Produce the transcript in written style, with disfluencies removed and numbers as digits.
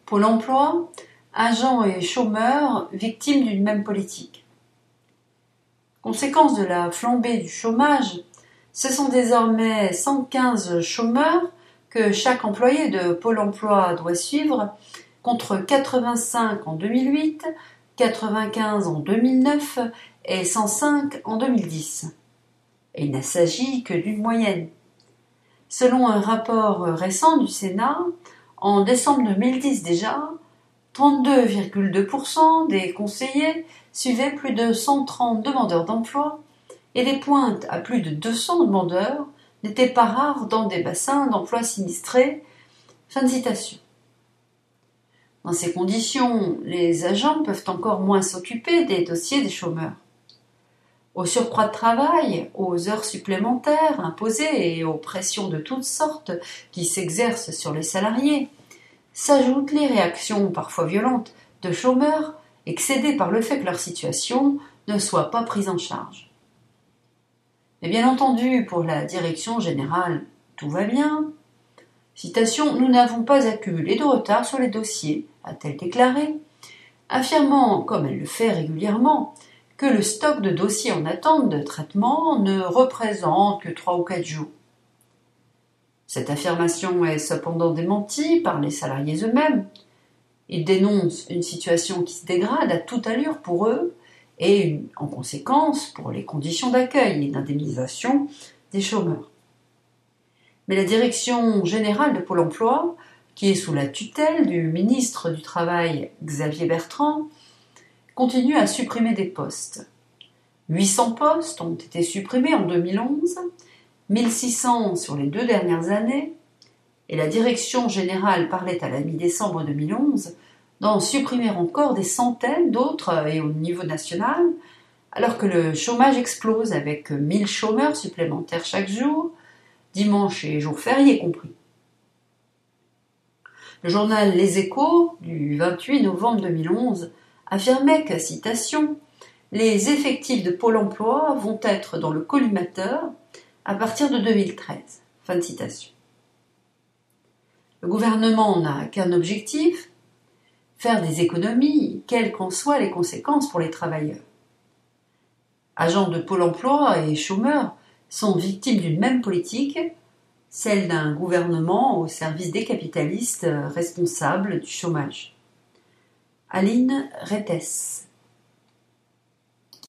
Pôle emploi, agents et chômeurs victimes d'une même politique. Conséquence de la flambée du chômage, ce sont désormais 115 chômeurs que chaque employé de Pôle emploi doit suivre, contre 85 en 2008, 95 en 2009 et 105 en 2010. Et il ne s'agit que d'une moyenne. Selon un rapport récent du Sénat, en décembre 2010 déjà, 32,2% des conseillers suivaient plus de 130 demandeurs d'emploi et les pointes à plus de 200 demandeurs n'étaient pas rares dans des bassins d'emploi sinistrés. Fin de citation. Dans ces conditions, les agents peuvent encore moins s'occuper des dossiers des chômeurs. Au surcroît de travail, aux heures supplémentaires imposées et aux pressions de toutes sortes qui s'exercent sur les salariés, s'ajoutent les réactions parfois violentes de chômeurs excédés par le fait que leur situation ne soit pas prise en charge. Mais bien entendu, pour la direction générale, tout va bien. Citation, nous n'avons pas accumulé de retard sur les dossiers, a-t-elle déclaré, affirmant, comme elle le fait régulièrement, que le stock de dossiers en attente de traitement ne représente que 3 ou 4 jours. Cette affirmation est cependant démentie par les salariés eux-mêmes. Ils dénoncent une situation qui se dégrade à toute allure pour eux et, en conséquence, pour les conditions d'accueil et d'indemnisation des chômeurs. Mais la direction générale de Pôle emploi, qui est sous la tutelle du ministre du Travail Xavier Bertrand, continue à supprimer des postes. 800 postes ont été supprimés en 2011, 1600 sur les 2 dernières années, et la direction générale parlait à la mi-décembre 2011 d'en supprimer encore des centaines d'autres et au niveau national, alors que le chômage explose avec 1000 chômeurs supplémentaires chaque jour, dimanche et jours fériés compris. Le journal Les Échos, du 28 novembre 2011, affirmait que, citation, « les effectifs de Pôle emploi vont être dans le collimateur à partir de 2013 ». Fin de citation. Le gouvernement n'a qu'un objectif, faire des économies, quelles qu'en soient les conséquences pour les travailleurs. Agents de Pôle emploi et chômeurs sont victimes d'une même politique, celle d'un gouvernement au service des capitalistes responsables du chômage. Aline Rettes.